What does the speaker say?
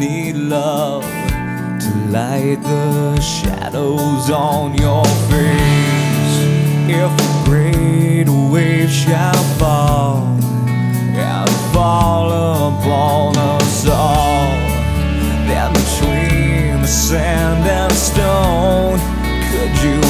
need love to light the shadows on your face. If a great wave shall fall and fall upon us all, then between the sand and stone, could you